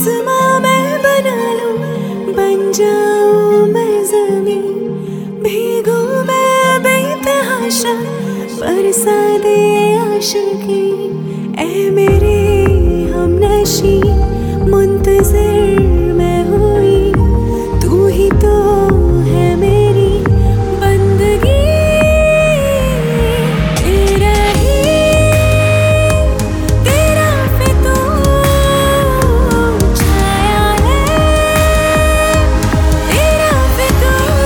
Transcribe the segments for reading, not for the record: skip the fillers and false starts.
आसमां मैं बना लूं, बन जाऊं मैं ज़मीं, भीगूं मैं बेतहाशा, बरसा दे आशिकी। ऐ मेरे हमनशी मुंतज़िर मैं हुई, तू ही तो है मेरी बंदगी। तेरा ही तेरा फितूर छाया है, तेरा फितूर।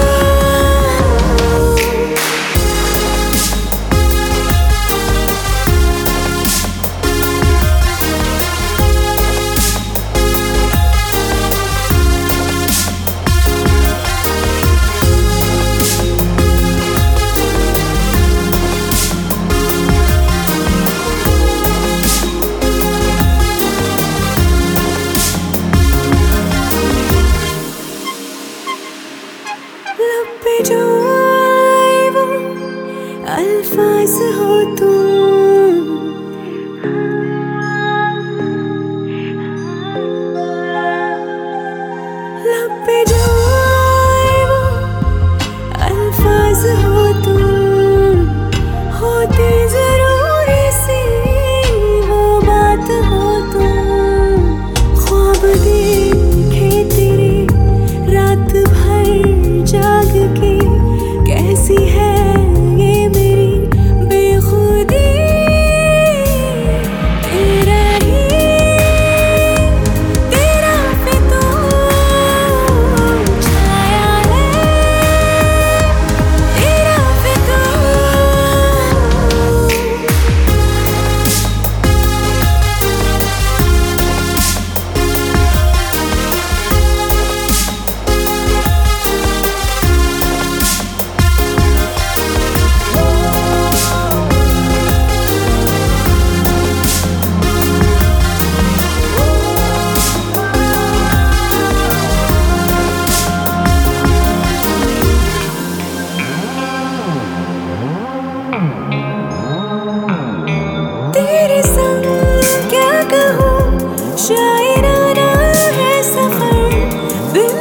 लब पे जो आए वो अल्फाज हो तुम, लब पे जो आए वो अल्फाज हो तुम, होती जरूरी सी वो बात हो तुम। ख्वाब देखे तेरे रात भर जाग के, कैसी है ये मेरी बेखुदी। तेरा ही तेरा फितूर छाया है, तेरा फितूर। तेरे संग क्या कहूँ, शायराना है सफर।